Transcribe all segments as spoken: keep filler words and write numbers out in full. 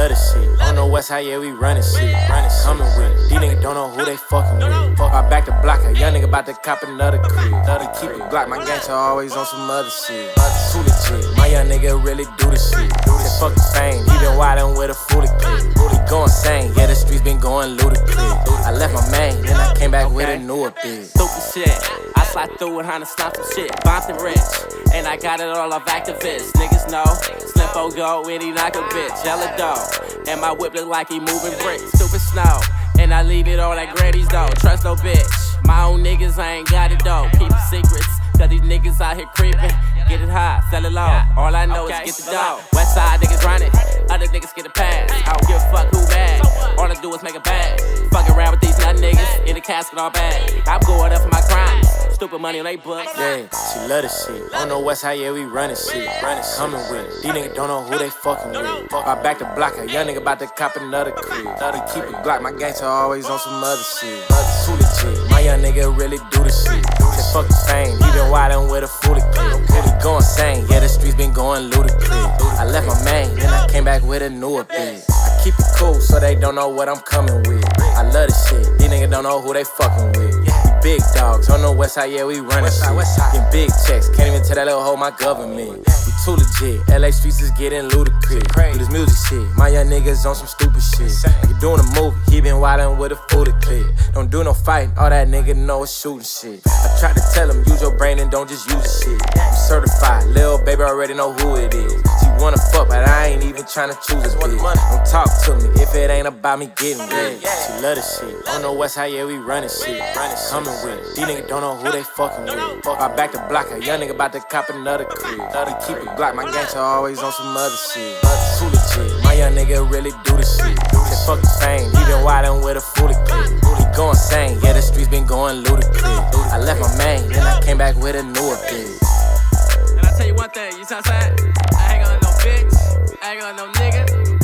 love this shit. On the west side, yeah, we running shit. Running, coming with it. These niggas don't know who they fucking with. Fuck, I back the block, a young nigga about to cop another crib. Another keep it Glock, my gangster always on some other shit. Too legit, my young nigga really do the shit. Say fuck the fame, he been wildin' with a fully clip. He going insane, yeah, the streets been going ludicrous. I left my main, then I came back with a newer bitch. Stupid shit, I slide through with Honda stomp some shit. Bompin' rich, and I got it all off activists. Niggas know, Slimpo go when he knock a bitch. Yellow dough, and my whip look like he moving bricks. Stupid snow, and I leave it all like Grady's though. Trust no bitch, my own niggas, I ain't got it though. Keep the secrets, cause these niggas out here creepin'. Get it high, sell it low, all I know is get the dough. West side niggas run it, other niggas get a pass. I don't give a fuck who bad, all I do is make a bag. Fuck around with these nut niggas, in the casket all bad. I'm going up for my crimes, stupid money on they books. Yeah, she love this shit. On the west side, yeah, we running shit. Running, coming with it. These niggas don't know who they fucking with. Fuck, I back the block, a young nigga about to cop another crib. Another keep it Glock, my gangster always on some other shit. Too legit, my young nigga really do the shit. Say fuck the fame, he been wildin' with a fully clip. He going insane, yeah, the streets been going ludicrous. I left my main, then I came back with a newer bitch. I keep it cool so they don't know what I'm coming with. I love this shit, these niggas don't know who they fucking with. We big dogs, on the west side, yeah, we running shit. Getting big checks, can't even tell that little hoe my government. We too legit, L A streets is getting ludicrous. Do this music shit, my young niggas on some stupid shit. Like you doing a movie, he been wildin' with a fully clip. Don't do no fighting, all that nigga know is shooting shit. I tried to tell him, use your brain and don't just use the shit. I'm certified, lil' baby already know who it is. She wanna fuck, but I ain't even tryna choose this bitch. Don't talk to me if it ain't about me getting rich. She love this shit. On the west side, yeah, we running shit. Coming with it. These niggas don't know who they fucking with. Fuck, I back the block, a young nigga about to cop another crib. Another keep it Glock, my gangster always on some other shit. Too legit, my young nigga really do the shit. Say fuck the fame, he been wildin' with a fully clip. He going insane, yeah, the streets been going ludicrous. I left my main, then I came back with a newer bitch. And I tell you one thing, you know what I'm saying? I ain't gonna let no bitch, I ain't gonna let no nigga,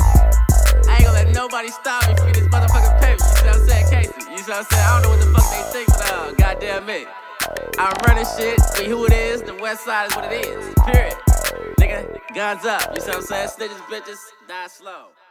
I ain't gonna let nobody stop me from this motherfucking paper. You see what I'm saying, Casey? You see what I'm saying? I don't know what the fuck they think, but uh, goddamn it. I'm running shit, be who it is, the west side is what it is. Period. Nigga, guns up. You see what I'm saying? Snitches, bitches, die slow.